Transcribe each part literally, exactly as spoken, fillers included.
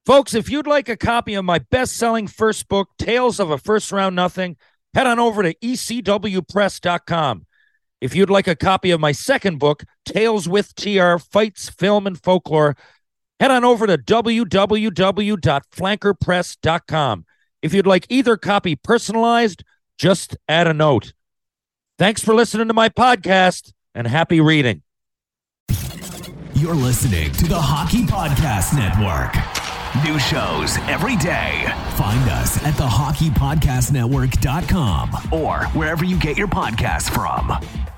Folks, if you'd like a copy of my best-selling first book, Tales of a First Round Nothing, head on over to E C W press dot com. If you'd like a copy of my second book, Tales with T R, Fights, Film, and Folklore, head on over to w w w dot flanker press dot com. If you'd like either copy personalized, just add a note. Thanks for listening to my podcast, and happy reading. You're listening to the Hockey Podcast Network. New shows every day. Find us at the hockey podcast network dot com or wherever you get your podcasts from.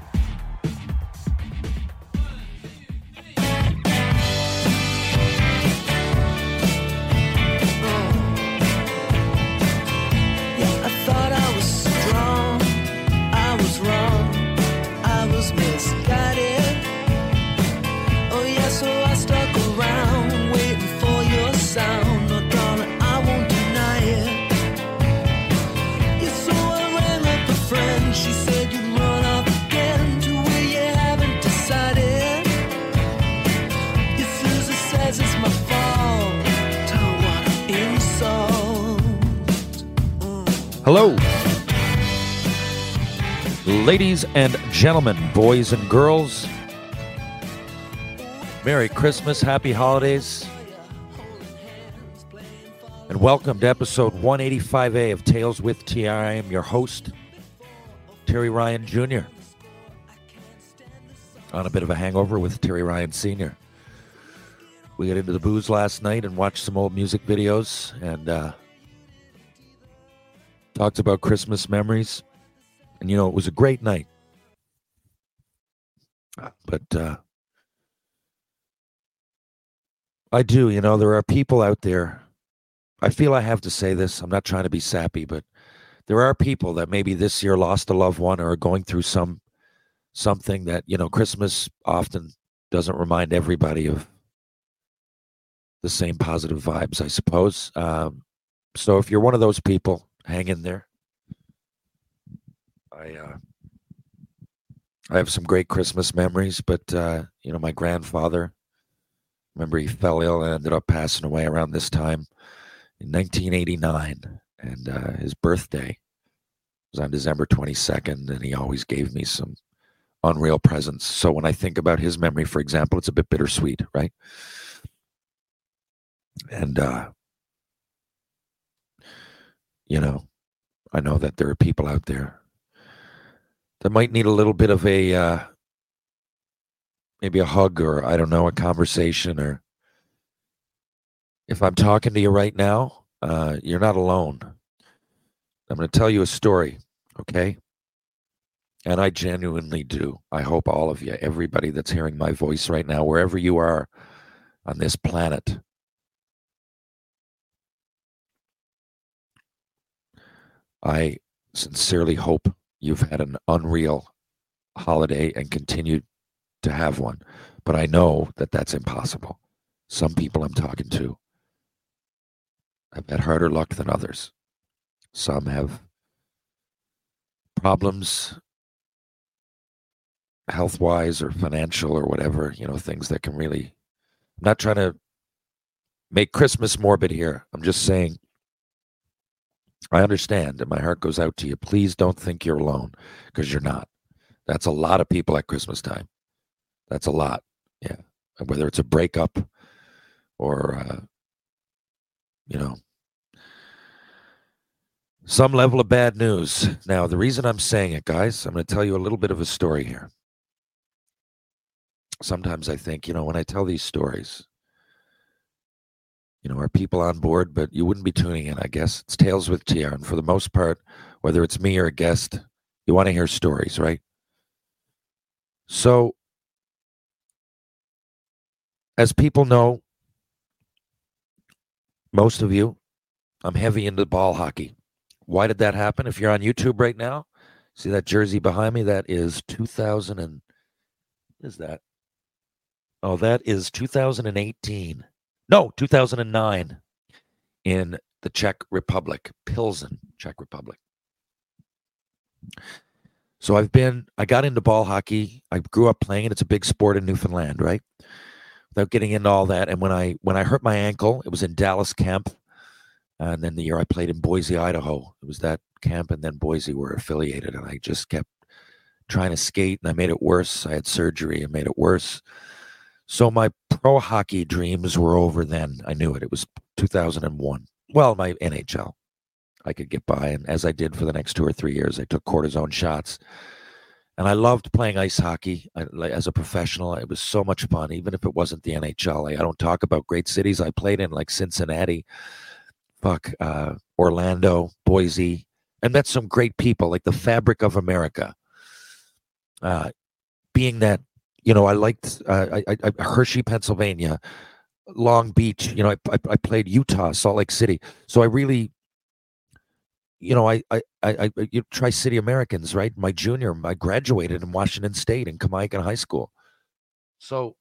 Hello, ladies and gentlemen, boys and girls. Merry Christmas, happy holidays, and welcome to episode one eighty-five A of Tales with T R. I am your host, Terry Ryan Junior On a bit of a hangover with Terry Ryan Senior We got into the booze last night and watched some old music videos and uh, talked about Christmas memories. And, you know, it was a great night. But uh, I do, you know, there are people out there. I feel I have to say this. I'm not trying to be sappy, but there are people that maybe this year lost a loved one or are going through some something that, you know, Christmas often doesn't remind everybody of the same positive vibes, I suppose. Um, so if you're one of those people, hang in there. I uh, I have some great Christmas memories, but, uh, you know, my grandfather, remember he fell ill and ended up passing away around this time in nineteen eighty-nine. And uh, his birthday was on December twenty-second, and he always gave me some unreal presents. So when I think about his memory, for example, it's a bit bittersweet, right? And, uh, you know, I know that there are people out there that might need a little bit of a, uh, maybe a hug or, I don't know, a conversation. Or if I'm talking to you right now, uh, you're not alone. I'm going to tell you a story, okay? And I genuinely do. I hope all of you, everybody that's hearing my voice right now, wherever you are on this planet, I sincerely hope you've had an unreal holiday and continue to have one. But I know that that's impossible. Some people I'm talking to have had harder luck than others. Some have problems health-wise or financial or whatever, you know, things that can really... I'm not trying to make Christmas morbid here. I'm just saying, I understand, and my heart goes out to you. Please don't think you're alone, because you're not. That's a lot of people at Christmas time. That's a lot, yeah. Whether it's a breakup or, uh, you know, some level of bad news. Now, the reason I'm saying it, guys, I'm going to tell you a little bit of a story here. Sometimes I think, you know, when I tell these stories, you know, are people on board? But you wouldn't be tuning in, I guess. It's Tales with T R. And for the most part, whether it's me or a guest, you want to hear stories, right? So, as people know, most of you, I'm heavy into ball hockey. Why did that happen? If you're on YouTube right now, see that jersey behind me? That is two thousand and... What is that? Oh, that is two thousand eighteen. No, two thousand nine in the Czech Republic, Pilsen, Czech Republic. So I've been, I got into ball hockey. I grew up playing it. It's a big sport in Newfoundland, right? without getting into all that. And when I when I hurt my ankle, it was in Dallas camp. And then the year I played in Boise, Idaho, it was that camp, and then Boise were affiliated. And I just kept trying to skate, and I made it worse. I had surgery and made it worse. So my pro hockey dreams were over then. I knew it. It was two thousand one. Well, my N H L. I could get by. And as I did for the next two or three years, I took cortisone shots. And I loved playing ice hockey I, like, as a professional. It was so much fun, even if it wasn't the N H L. I, I don't talk about great cities I played in, like Cincinnati, fuck, uh, Orlando, Boise. I met some great people, like the fabric of America. Uh, being that, you know, I liked uh, I, I, Hershey, Pennsylvania, Long Beach. You know, I, I, I played Utah, Salt Lake City. So I really, you know, I, I, I, I you Tri-City Americans, right? My junior, I graduated in Washington State in Kamaikan High School. So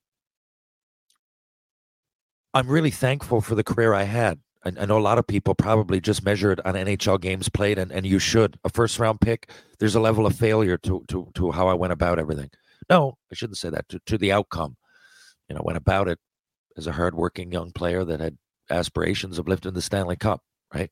I'm really thankful for the career I had. I, I know a lot of people probably just measure it on N H L games played, and, and you should. A first round pick, there's a level of failure to, to, to how I went about everything. No, I shouldn't say that, to, to the outcome. You know, went about it as a hardworking young player that had aspirations of lifting the Stanley Cup, right?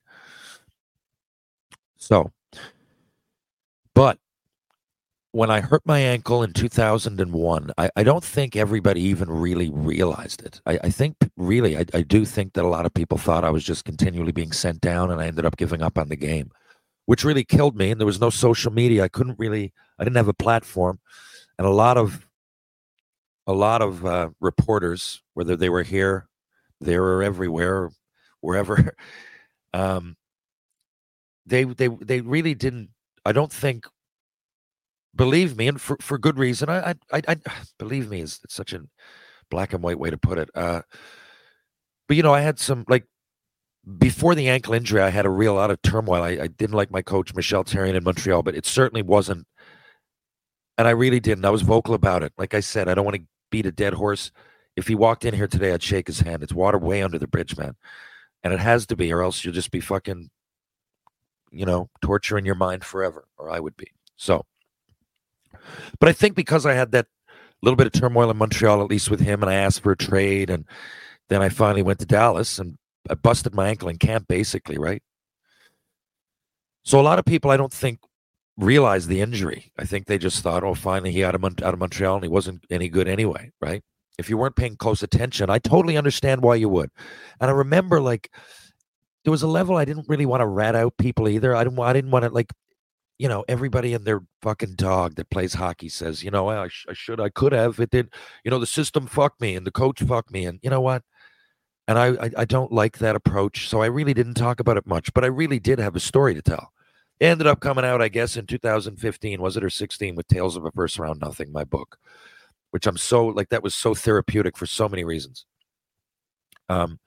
So, but when I hurt my ankle in two thousand one, I, I don't think everybody even really realized it. I, I think really, I, I do think that a lot of people thought I was just continually being sent down, and I ended up giving up on the game, which really killed me. And there was no social media. I couldn't really, I didn't have a platform. And a lot of, a lot of uh, reporters, whether they were here, there or everywhere, wherever, um, They they they really didn't. I don't think. Believe me, and for, for good reason. I, I I believe me is such a black and white way to put it. Uh, but you know, I had some like before the ankle injury, I had a real lot of turmoil. I, I didn't like my coach Michel Therrien in Montreal, but it certainly wasn't. And I really didn't. I was vocal about it. Like I said, I don't want to beat a dead horse. If he walked in here today, I'd shake his hand. It's water way under the bridge, man, and it has to be, or else you'll just be fucking, you know, torturing your mind forever, or I would be. So, but I think because I had that little bit of turmoil in Montreal, at least with him, and I asked for a trade, and then I finally went to Dallas, and I busted my ankle in camp, basically, right? So a lot of people, I don't think, realized the injury. I think they just thought, oh, finally he out of, out of Montreal, and he wasn't any good anyway, right? If you weren't paying close attention, I totally understand why you would. And I remember, like, there was a level I didn't really want to rat out people either. I didn't. I didn't want to, like, you know, everybody and their fucking dog that plays hockey says, you know, I, sh- I should, I could have. It did. You know, the system fucked me, and the coach fucked me, and you know what? And I, I, I don't like that approach. So I really didn't talk about it much. But I really did have a story to tell. It ended up coming out, I guess, in two thousand fifteen, was it, or sixteen, with Tales of a First Round Nothing, my book, which I'm so like. That was so therapeutic for so many reasons. Um.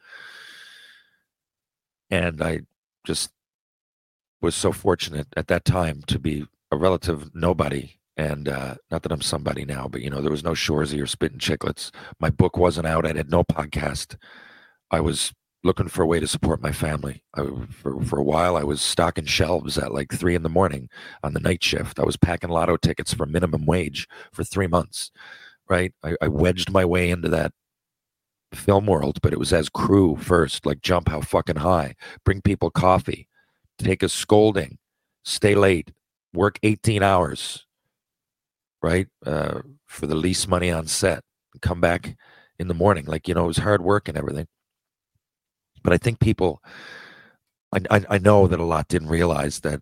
And I just was so fortunate at that time to be a relative nobody. And uh, not that I'm somebody now, but, you know, there was no Shoresy or Spittin' Chicklets. My book wasn't out. I had no podcast. I was looking for a way to support my family. I, for, for a while, I was stocking shelves at like three in the morning on the night shift. I was packing lotto tickets for minimum wage for three months, right? I, I wedged my way into that film world, but it was as crew first, like jump how fucking high, bring people coffee, take a scolding, stay late, work eighteen hours, right? Uh, for the least money on set, come back in the morning. Like, you know, it was hard work and everything. But I think people, I, I, I know that a lot didn't realize that,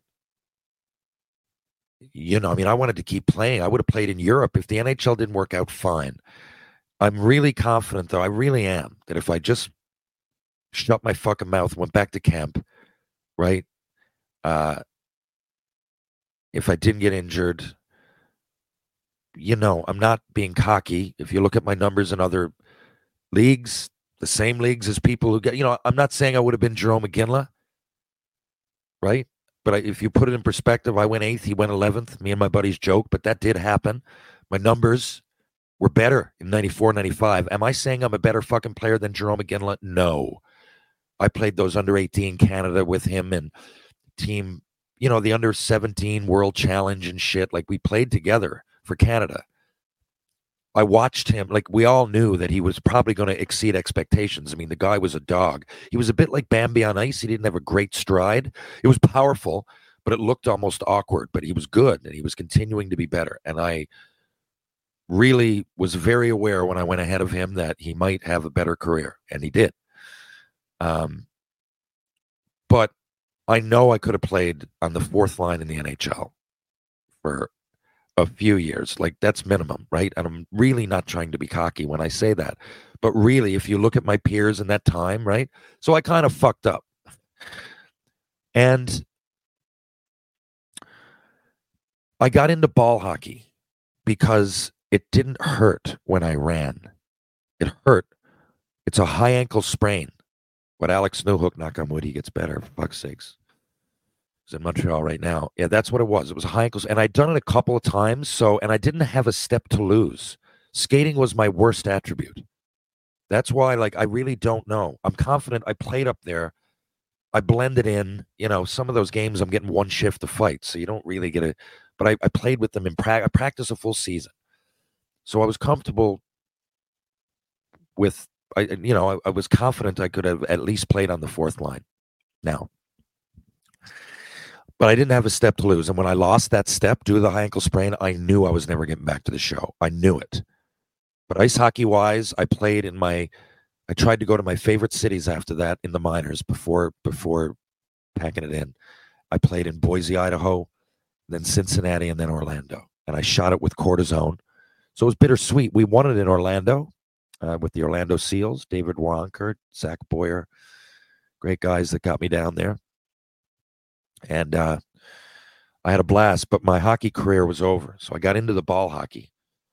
you know, I mean, I wanted to keep playing. I would have played in Europe. If the N H L didn't work out, fine. I'm really confident, though, I really am, that if I just shut my fucking mouth, went back to camp, right? Uh, if I didn't get injured, you know, I'm not being cocky. If you look at my numbers in other leagues, the same leagues as people who get, you know, I'm not saying I would have been Jerome McGinley, right? But I, if you put it in perspective, I went eighth, he went eleventh. Me and my buddies joke, but that did happen. My numbers were better in ninety-four, ninety-five. Am I saying I'm a better fucking player than Jerome McGinley? No. I played those under eighteen Canada with him and team, you know, the under seventeen World Challenge and shit. Like, we played together for Canada. I watched him, like we all knew that he was probably going to exceed expectations. I mean, the guy was a dog. He was a bit like Bambi on ice. He didn't have a great stride. It was powerful, but it looked almost awkward. But he was good, and he was continuing to be better. And I really was very aware when I went ahead of him that he might have a better career, and he did. Um, but I know I could have played on the fourth line in the N H L for a few years. Like, that's minimum, right? And I'm really not trying to be cocky when I say that. But really, if you look at my peers in that time, right? So I kind of fucked up. And I got into ball hockey because it didn't hurt when I ran. It hurt. It's a high ankle sprain. But Alex Newhook, knock on wood, he gets better, for fuck's sakes. He's in Montreal right now. Yeah, that's what it was. It was a high ankle. And I'd done it a couple of times, so, and I didn't have a step to lose. Skating was my worst attribute. That's why, like, I really don't know. I'm confident I played up there. I blended in. You know, some of those games I'm getting one shift to fight, so you don't really get a, but I, I played with them in practice. I practiced a full season. So I was comfortable with, I, you know, I, I was confident I could have at least played on the fourth line now. But I didn't have a step to lose. And when I lost that step due to the high ankle sprain, I knew I was never getting back to the show. I knew it. But ice hockey-wise, I played in my, I tried to go to my favorite cities after that in the minors before before packing it in. I played in Boise, Idaho, then Cincinnati, and then Orlando. And I shot it with cortisone. So it was bittersweet. We won it in Orlando uh, with the Orlando Seals, David Waronker, Zach Boyer, great guys that got me down there. And uh, I had a blast, but my hockey career was over. So I got into the ball hockey.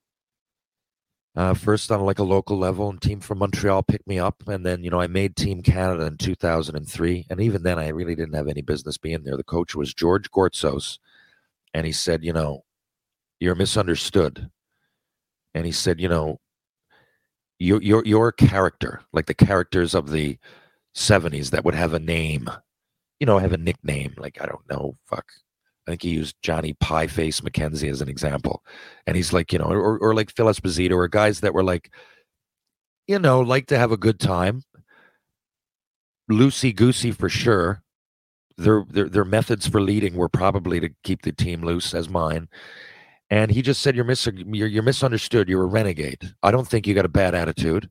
Uh, first on like a local level, and Team from Montreal picked me up. And then, you know, I made Team Canada in two thousand three. And even then, I really didn't have any business being there. The coach was George Gortzos. And he said, you know, you're misunderstood. And he said, you know, your your your character, like the characters of the seventies that would have a name, you know, have a nickname, like, I don't know, fuck. I think he used Johnny Pieface McKenzie as an example. And he's like, you know, or, or like Phil Esposito, or guys that were like, you know, like to have a good time. Loosey-goosey for sure. Their, their, their methods for leading were probably to keep the team loose, as mine. And he just said, you're, mis- you're, you're misunderstood. You're a renegade. I don't think you got a bad attitude.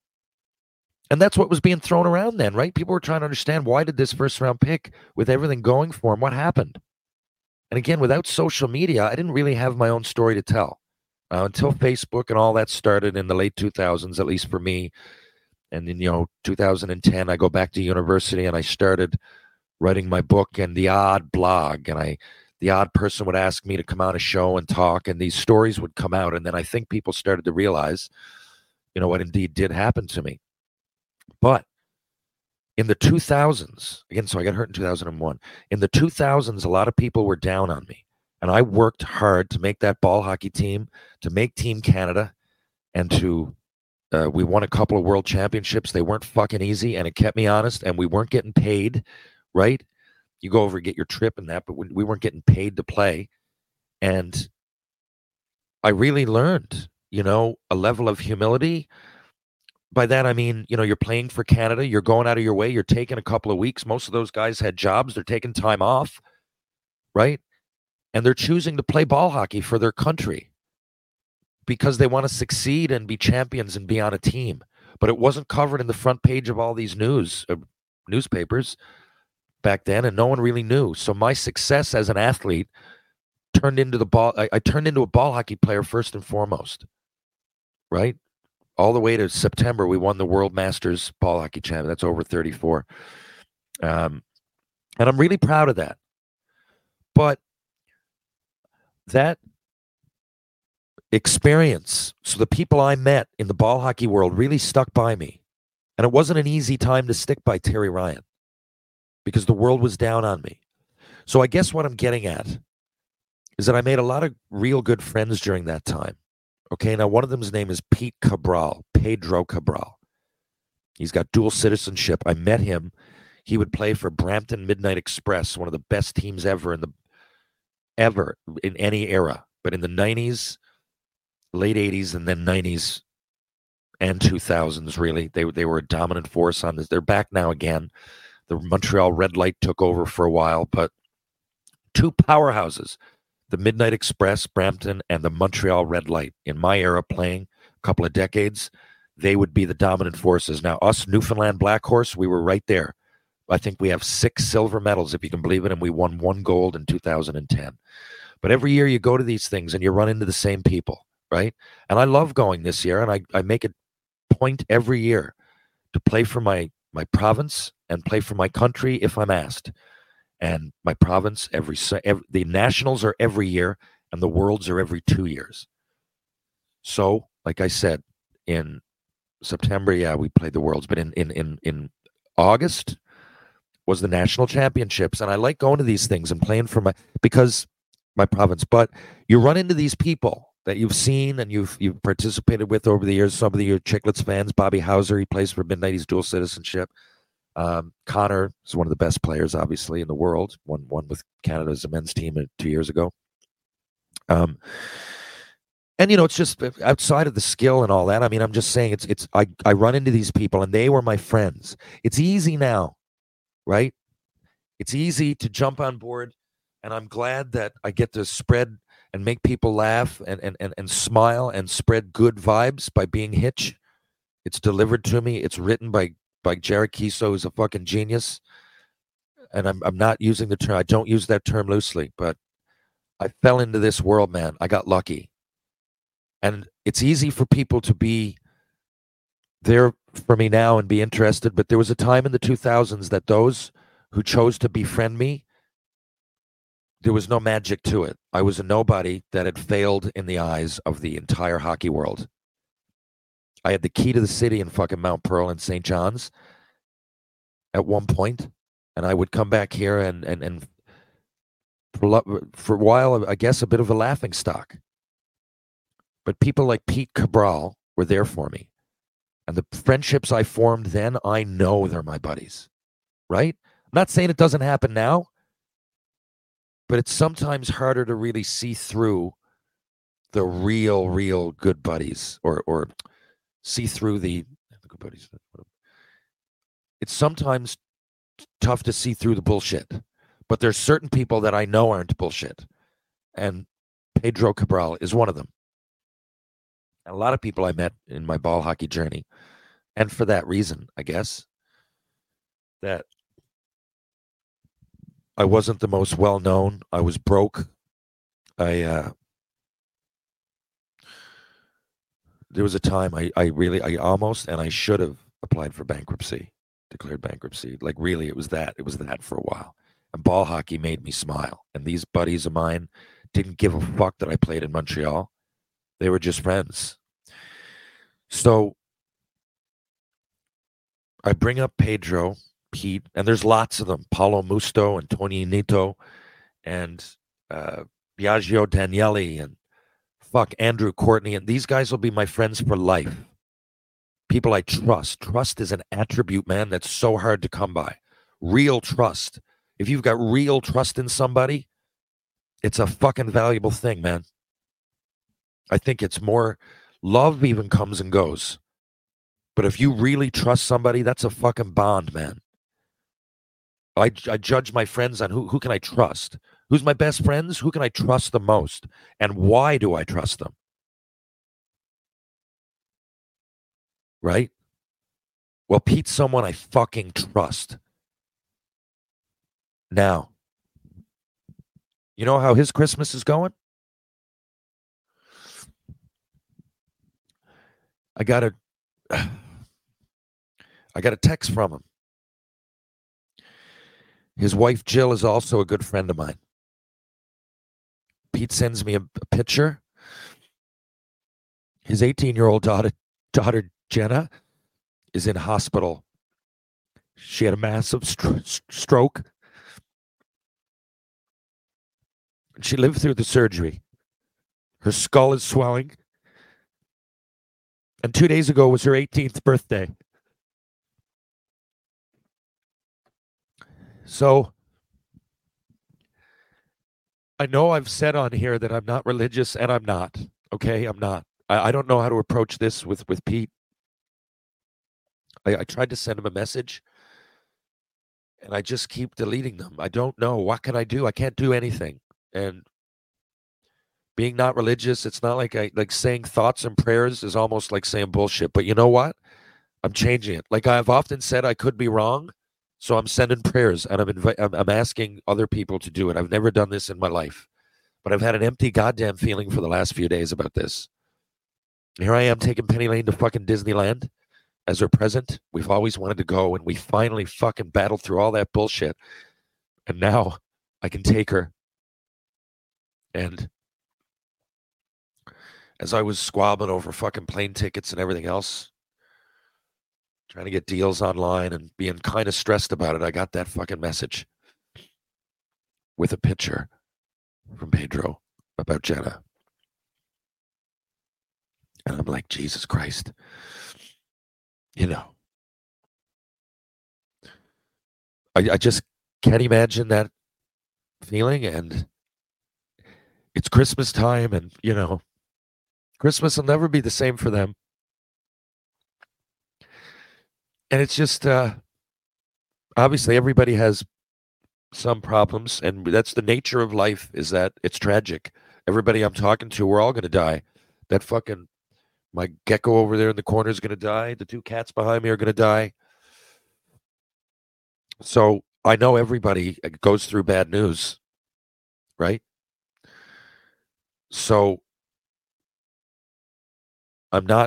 And that's what was being thrown around then, right? People were trying to understand, why did this first round pick, with everything going for him, what happened? And again, without social media, I didn't really have my own story to tell uh, until Facebook and all that started in the late two thousands, at least for me. And then, you know, two thousand ten, I go back to university and I started writing my book and the odd blog. And I, the odd person would ask me to come on a show and talk, and these stories would come out. And then I think people started to realize, you know, what indeed did happen to me. But in the two thousands, again, so I got hurt in two thousand one. In the two thousands, a lot of people were down on me. And I worked hard to make that ball hockey team, to make Team Canada, and to, uh, we won a couple of world championships. They weren't fucking easy, and it kept me honest, and we weren't getting paid, right? You go over and get your trip and that, but we, we weren't getting paid to play. And I really learned, you know, a level of humility. By that, I mean, you know, you're playing for Canada. You're going out of your way. You're taking a couple of weeks. Most of those guys had jobs. They're taking time off, right? And they're choosing to play ball hockey for their country because they want to succeed and be champions and be on a team. But it wasn't covered in the front page of all these news uh, newspapers back then, and no one really knew. So my success as an athlete turned into the ball. I, I turned into a ball hockey player first and foremost, right? All the way to September, we won the World Masters Ball Hockey Champion. That's over thirty-four. Um, and I'm really proud of that. But that experience, so the people I met in the ball hockey world really stuck by me. And it wasn't an easy time to stick by Terry Ryan because the world was down on me. So I guess what I'm getting at is that I made a lot of real good friends during that time. Okay, now one of them's name is Pete Cabral, Pedro Cabral. He's got dual citizenship. I met him. He would play for Brampton Midnight Express, one of the best teams ever in the ever in any era. But in the nineties, late eighties and then nineties and two thousands, really. They, they were a dominant force on this. They're back now again. The Montreal Red Light took over for a while, but two powerhouses, the Midnight Express, Brampton, and the Montreal Red Light. In my era playing, a couple of decades, they would be the dominant forces. Now, us, Newfoundland Black Horse, we were right there. I think we have six silver medals, if you can believe it, and we won one gold in two thousand ten. But every year you go to these things and you run into the same people, right? And I love going this year, and I, I make a point every year to play for my, my province and play for my country if I'm asked. And my province, every, every the nationals are every year, and the worlds are every two years. So, like I said, in September, yeah, we played the worlds, but in in in, in August was the national championships, and I like going to these things and playing for my because my province. But you run into these people that you've seen and you've you've participated with over the years. Some of the your Chicklets fans, Bobby Hauser, he plays for Midnight. He's dual citizenship. Um, Connor is one of the best players, obviously, in the world. Won one with Canada's men's team two years ago. Um, and you know, it's just outside of the skill and all that. I mean, I'm just saying, it's it's. I I run into these people, and they were my friends. It's easy now, right? It's easy to jump on board, and I'm glad that I get to spread and make people laugh and and and, and smile and spread good vibes by being Hitch. It's delivered to me. It's written by. by Jared Kiso, who's a fucking genius. And I'm I'm not using the term, I don't use that term loosely, but I fell into this world, man. I got lucky. And it's easy for people to be there for me now and be interested, but there was a time in the two thousands that those who chose to befriend me, there was no magic to it. I was a nobody that had failed in the eyes of the entire hockey world. I had the key to the city in fucking Mount Pearl and Saint John's at one point, and I would come back here and and and for, for a while, I guess, a bit of a laughing stock. But people like Pete Cabral were there for me, and the friendships I formed then, I know they're my buddies, right? I'm not saying it doesn't happen now, but it's sometimes harder to really see through the real, real good buddies, or or. see through the, it's sometimes tough to see through the bullshit, but there's certain people that I know aren't bullshit, and Pedro Cabral is one of them. And a lot of people I met in my ball hockey journey, and for that reason, I guess, that I wasn't the most well-known. I was broke. I, uh, There was a time I, I really, I almost, and I should have applied for bankruptcy, declared bankruptcy. Like, really, it was that. It was that for a while. And ball hockey made me smile. And these buddies of mine didn't give a fuck that I played in Montreal. They were just friends. So I bring up Pedro, Pete, and there's lots of them. Paulo Musto and Tony Nito and uh, Biagio Daniele and fuck, Andrew Courtney, and these guys will be my friends for life. People I trust. Trust is an attribute, man, that's so hard to come by. Real trust. If you've got real trust in somebody, it's a fucking valuable thing, man. I think it's more, love even comes and goes. But if you really trust somebody, that's a fucking bond, man. I, I judge my friends on who, who can I trust. Who's my best friends? Who can I trust the most? And why do I trust them? Right? Well, Pete's someone I fucking trust. Now, you know how his Christmas is going? I got a, I got a text from him. His wife, Jill, is also a good friend of mine. Pete sends me a, a picture. His eighteen-year-old daughter, daughter, Jenna, is in hospital. She had a massive st- stroke. She lived through the surgery. Her skull is swelling. And two days ago was her eighteenth birthday. So, I know I've said on here that I'm not religious, and I'm not. Okay, I'm not. I, I don't know how to approach this with, with Pete. I, I tried to send him a message, and I just keep deleting them. I don't know. What can I do? I can't do anything. And being not religious, it's not like I like saying thoughts and prayers is almost like saying bullshit. But you know what? I'm changing it. Like I've often said, I could be wrong. So I'm sending prayers, and I'm, invi- I'm I'm asking other people to do it. I've never done this in my life, but I've had an empty goddamn feeling for the last few days about this. Here I am taking Penny Lane to fucking Disneyland as her present. We've always wanted to go, and we finally fucking battled through all that bullshit. And now I can take her. And as I was squabbling over fucking plane tickets and everything else, trying to get deals online and being kind of stressed about it, I got that fucking message with a picture from Pedro about Jenna. And I'm like, Jesus Christ. You know. I, I just can't imagine that feeling. And it's Christmas time, and, you know, Christmas will never be the same for them. And it's just, uh, obviously everybody has some problems, and that's the nature of life, is that it's tragic. Everybody I'm talking to, we're all going to die. That fucking, my gecko over there in the corner is going to die. The two cats behind me are going to die. So I know everybody goes through bad news, right? So I'm not,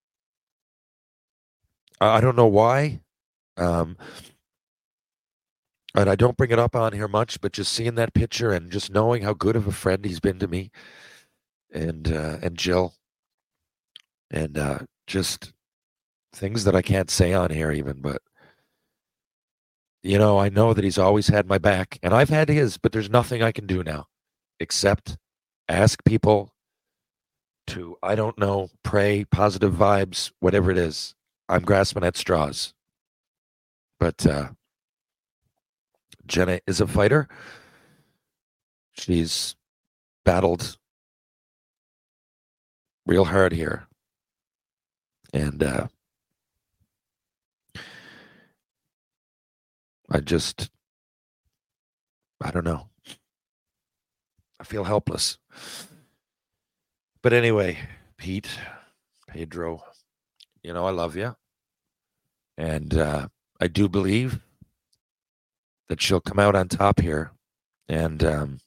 I don't know why. Um, and I don't bring it up on here much, but just seeing that picture and just knowing how good of a friend he's been to me, and uh, and Jill, and uh, just things that I can't say on here even, but you know, I know that he's always had my back, and I've had his, but there's nothing I can do now except ask people to, I don't know, pray, positive vibes, whatever it is. I'm grasping at straws. But uh, Jenna is a fighter. She's battled real hard here. And uh, I just, I don't know. I feel helpless. But anyway, Pete, Pedro, you know, I love you. And uh, I do believe that she'll come out on top here. And um,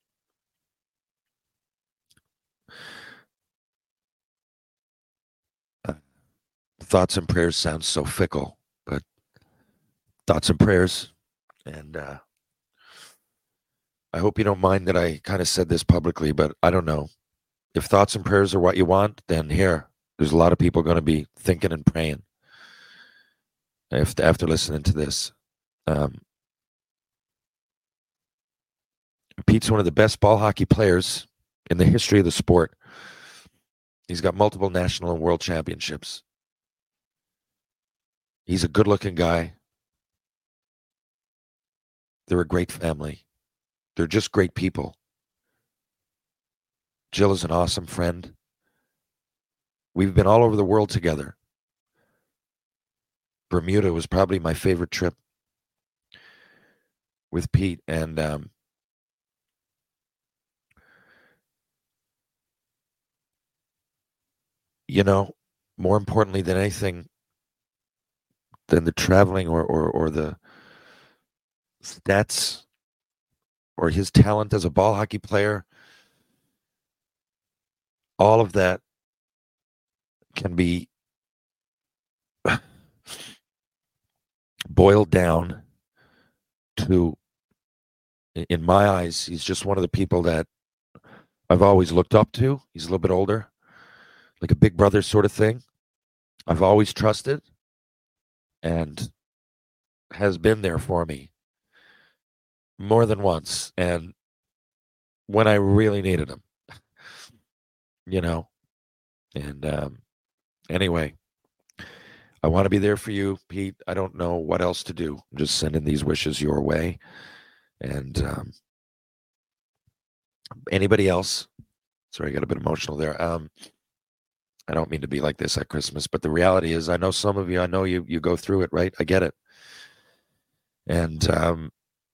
uh, thoughts and prayers sounds so fickle, but thoughts and prayers. And uh, I hope you don't mind that I kind of said this publicly, but I don't know. If thoughts and prayers are what you want, then here, there's a lot of people going to be thinking and praying if, after listening to this. Um, Pete's one of the best ball hockey players in the history of the sport. He's got multiple national and world championships. He's a good-looking guy. They're a great family. They're just great people. Jill is an awesome friend. We've been all over the world together. Bermuda was probably my favorite trip with Pete. And um, you know, more importantly than anything, than the traveling or, or, or the stats or his talent as a ball hockey player, all of that can be boiled down to, in my eyes, he's just one of the people that I've always looked up to. He's a little bit older, like a big brother sort of thing. I've always trusted and has been there for me more than once. And when I really needed him, you know, and um, anyway, I want to be there for you, Pete. I don't know what else to do. I'm just sending these wishes your way. And um, anybody else? Sorry, I got a bit emotional there. Um, I don't mean to be like this at Christmas, but the reality is I know some of you, I know you, you go through it, right? I get it. And um,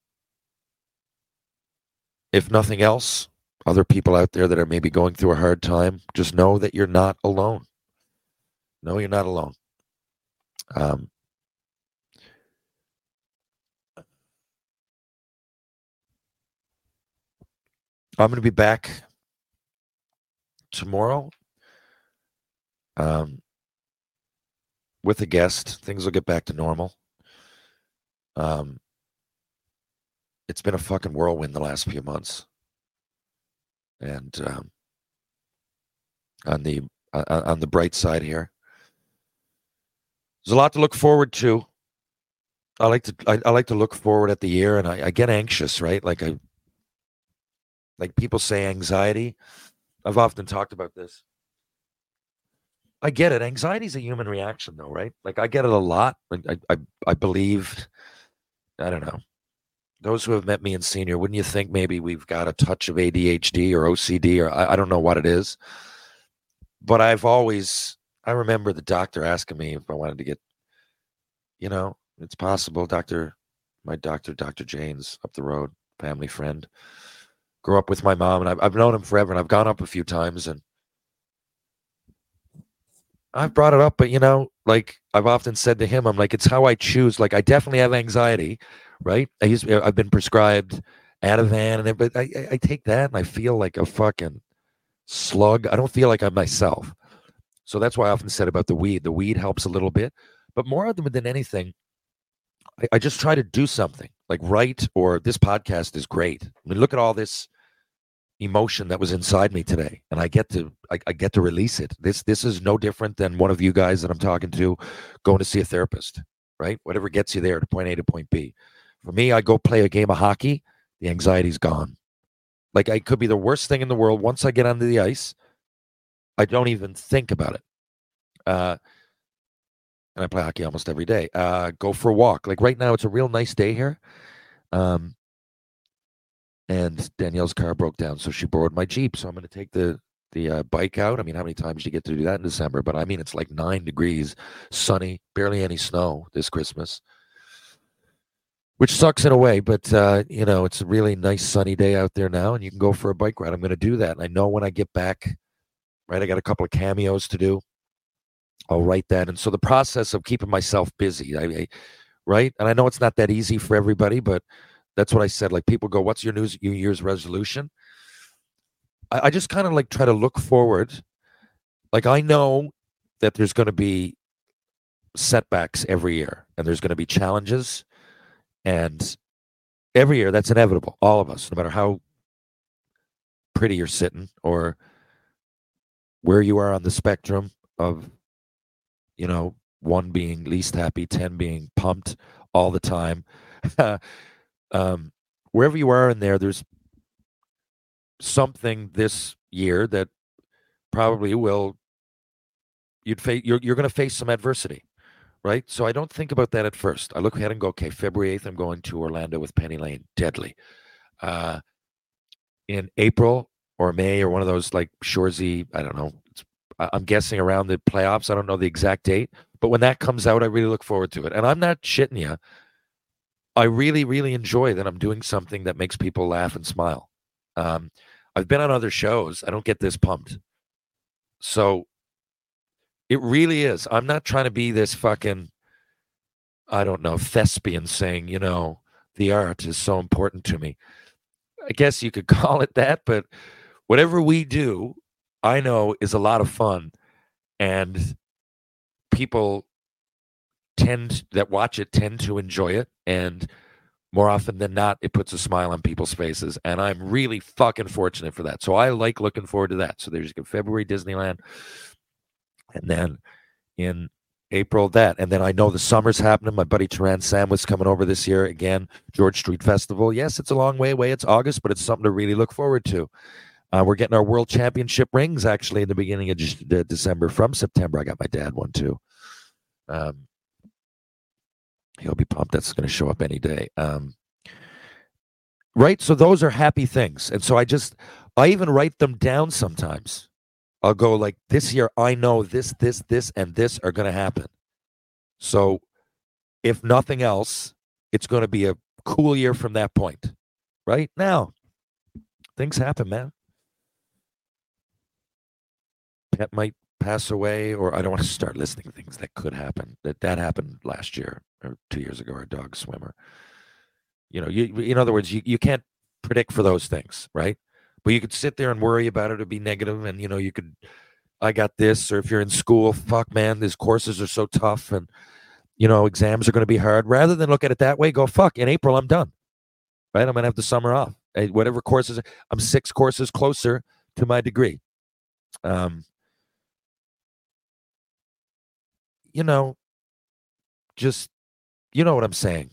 if nothing else, other people out there that are maybe going through a hard time, just know that you're not alone. No, you're not alone. Um, I'm going to be back tomorrow um, with a guest. Things will get back to normal. Um, it's been a fucking whirlwind the last few months. And um, on the uh, on the bright side here, there's a lot to look forward to. I like to I, I like to look forward at the year, and I, I get anxious, right? Like I like people say anxiety. I've often talked about this. I get it. Anxiety is a human reaction, though, right? Like I get it a lot. I I I believe. I don't know. Those who have met me in senior, wouldn't you think maybe we've got a touch of A D H D or O C D, or I, I don't know what it is. But I've always, I remember the doctor asking me if I wanted to get, you know, it's possible. Doctor, my doctor, Doctor Janes up the road, family friend, grew up with my mom, and I've, I've known him forever, and I've gone up a few times, and I've brought it up, but, you know, like I've often said to him, I'm like, it's how I choose. Like I definitely have anxiety, right? I used, I've been prescribed Ativan, and it, but I, I, I take that, and I feel like a fucking slug. I don't feel like I'm myself. So that's why I often said about the weed. The weed helps a little bit, but more than anything, I, I just try to do something like write, or this podcast is great. I mean, look at all this emotion that was inside me today, and I get to I, I get to release it. This this is no different than one of you guys that I'm talking to going to see a therapist, right? Whatever gets you there to point A to point B. For me, I go play a game of hockey, the anxiety's gone. Like I could be the worst thing in the world. Once I get onto the ice, I don't even think about it. Uh, and I play hockey almost every day. Uh, go for a walk. Like right now, it's a real nice day here. Um, and Danielle's car broke down, so she borrowed my Jeep. So I'm going to take the the uh, bike out. I mean, how many times do you get to do that in December? But I mean, it's like nine degrees, sunny, barely any snow this Christmas, which sucks in a way. But, uh, you know, it's a really nice sunny day out there now, and you can go for a bike ride. I'm going to do that. And I know when I get back, right, I got a couple of cameos to do. I'll write that. And so the process of keeping myself busy, I, I, right? And I know it's not that easy for everybody, but that's what I said. Like people go, what's your New Year's resolution? I, I just kind of like try to look forward. Like I know that there's going to be setbacks every year, and there's going to be challenges. And every year that's inevitable. All of us, no matter how pretty you're sitting or where you are on the spectrum of, you know, one being least happy, ten being pumped all the time. um, wherever you are in there, there's something this year that probably will, you'd face, you're, you're going to face some adversity, right? So I don't think about that at first. I look ahead and go, okay, February eighth, I'm going to Orlando with Penny Lane. Deadly. Uh, in April or May or one of those like Shoresy, I don't know, it's, I'm guessing around the playoffs. I don't know the exact date, but when that comes out, I really look forward to it. And I'm not shitting you. I really, really enjoy that I'm doing something that makes people laugh and smile. Um, I've been on other shows. I don't get this pumped. So it really is. I'm not trying to be this fucking, I don't know, thespian saying, you know, the art is so important to me. I guess you could call it that, but whatever we do, I know is a lot of fun, and people tend that watch it tend to enjoy it, and more often than not, it puts a smile on people's faces, and I'm really fucking fortunate for that. So I like looking forward to that. So there's February Disneyland, and then in April that, and then I know the summer's happening. My buddy Taran Sam was coming over this year again. George Street Festival. Yes, it's a long way away. It's August, but it's something to really look forward to. Uh, we're getting our World Championship rings actually in the beginning of de- December from September. I got my dad one too. Um, he'll be pumped. That's going to show up any day. Um, right. So those are happy things. And so I just, I even write them down sometimes. I'll go like, this year, I know this, this, this, and this are going to happen. So if nothing else, it's going to be a cool year from that point. Right now, things happen, man. Pet might pass away, or I don't want to start listing things that could happen. That that happened last year or two years ago. Our dog swimmer. You know, you in other words, you, you can't predict for those things, right? But you could sit there and worry about it or be negative, and you know, you could, I got this, or if you're in school, fuck, man, these courses are so tough, and you know, exams are going to be hard. Rather than look at it that way, go, fuck, in April I'm done, right? I'm going to have the summer off. I, whatever courses, I'm six courses closer to my degree. Um, you know, just, you know what I'm saying.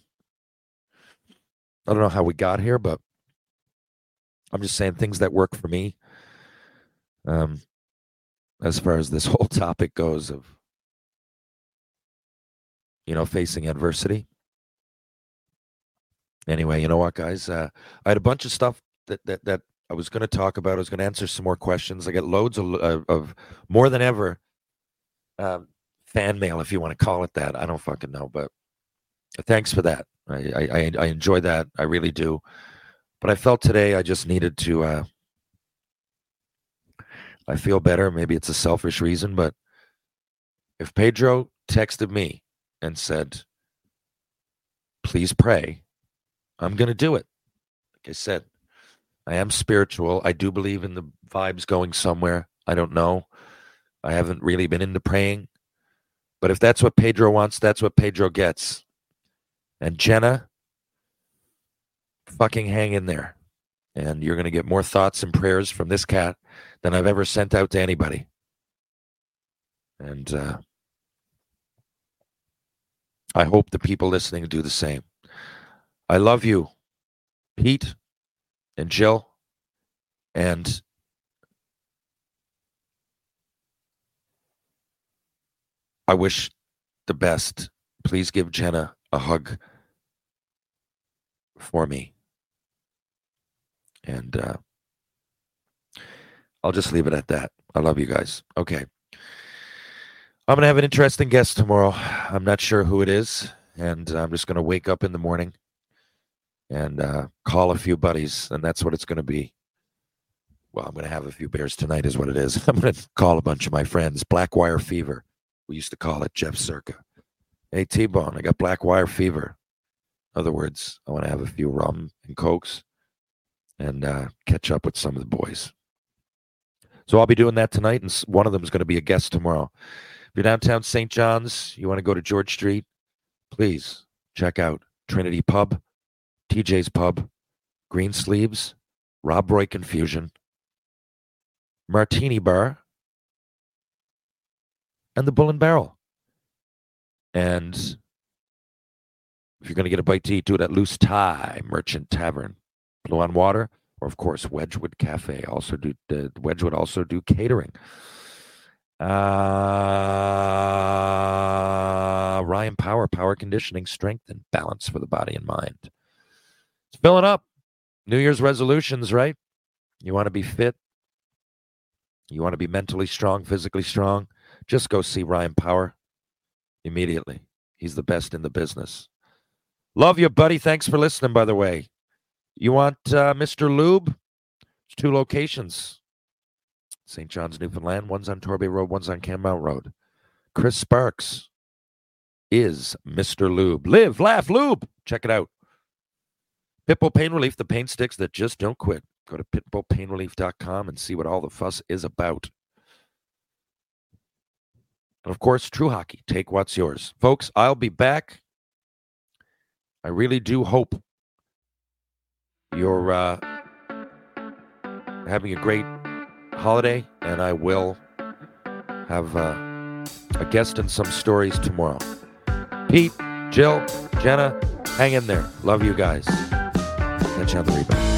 I don't know how we got here, but I'm just saying things that work for me. Um, as far as this whole topic goes of, you know, facing adversity. Anyway, you know what, guys? Uh, I had a bunch of stuff that that, that I was going to talk about. I was going to answer some more questions. I got loads of, of, of more than ever, uh, fan mail, if you want to call it that. I don't fucking know, but thanks for that. I, I, I enjoy that. I really do. But I felt today I just needed to, uh, I feel better. Maybe it's a selfish reason, but if Pedro texted me and said, please pray, I'm going to do it. Like I said, I am spiritual. I do believe in the vibes going somewhere. I don't know. I haven't really been into praying. But if that's what Pedro wants, that's what Pedro gets. And Jenna, fucking hang in there. And you're going to get more thoughts and prayers from this cat than I've ever sent out to anybody. And uh, I hope the people listening do the same. I love you, Pete and Jill. And I wish the best. Please give Jenna a hug for me. And uh, I'll just leave it at that. I love you guys. Okay. I'm going to have an interesting guest tomorrow. I'm not sure who it is. And I'm just going to wake up in the morning and uh, call a few buddies. And that's what it's going to be. Well, I'm going to have a few beers tonight is what it is. I'm going to call a bunch of my friends. Black wire fever. We used to call it Jeff Circa. Hey, T-Bone, I got black wire fever. In other words, I want to have a few rum and cokes and uh, catch up with some of the boys. So I'll be doing that tonight, and one of them is going to be a guest tomorrow. If you're downtown Saint John's, you want to go to George Street, please check out Trinity Pub, T J's Pub, Green Sleeves, Rob Roy Confusion, Martini Bar, and the Bull and Barrel. And if you're going to get a bite to eat, do it at Loose Tie Merchant Tavern, Blue on Water, or of course Wedgwood Cafe. Also do uh, Wedgwood also do catering. Uh, Ryan Power, power conditioning, strength and balance for the body and mind. It's filling up. New Year's resolutions, right? You want to be fit. You want to be mentally strong, physically strong. Just go see Ryan Power immediately. He's the best in the business. Love you, buddy. Thanks for listening, by the way. You want uh, Mister Lube? There's two locations. Saint John's, Newfoundland. One's on Torbay Road. One's on Campmount Road. Chris Sparks is Mister Lube. Live, laugh, lube. Check it out. Pitbull Pain Relief, the pain sticks that just don't quit. Go to pitbull pain relief dot com and see what all the fuss is about. And of course, True Hockey. Take what's yours. Folks, I'll be back. I really do hope you're uh, having a great holiday, and I will have uh, a guest and some stories tomorrow. Pete, Jill, Jenna, hang in there. Love you guys. Catch you on the rebound.